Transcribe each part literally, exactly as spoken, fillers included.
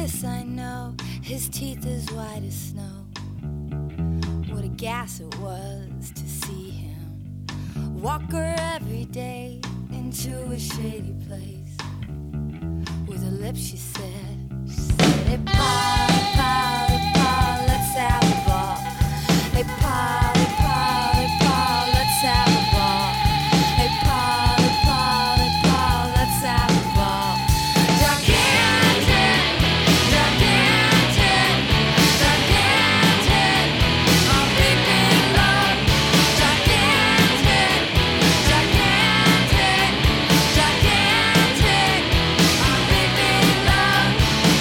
this I know, his teeth as white as snow. What a gas it was to see him walk her every day into a shady place. With her lips she said, she said, hey pa, hey pa, hey pa, let's have a ball. Hey pa, hey pa, hey pa, let's have a ball. Hey pa, hey pa, hey pa, let's have a ball. Gigantic, gigantic, gigantic, I'm leaping love. Gigantic, gigantic, gigantic, I'm leaping love.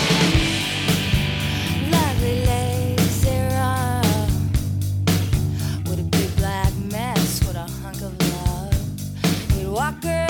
Lovely lazy run with a big black mess, what a hunk of love. He'd walk her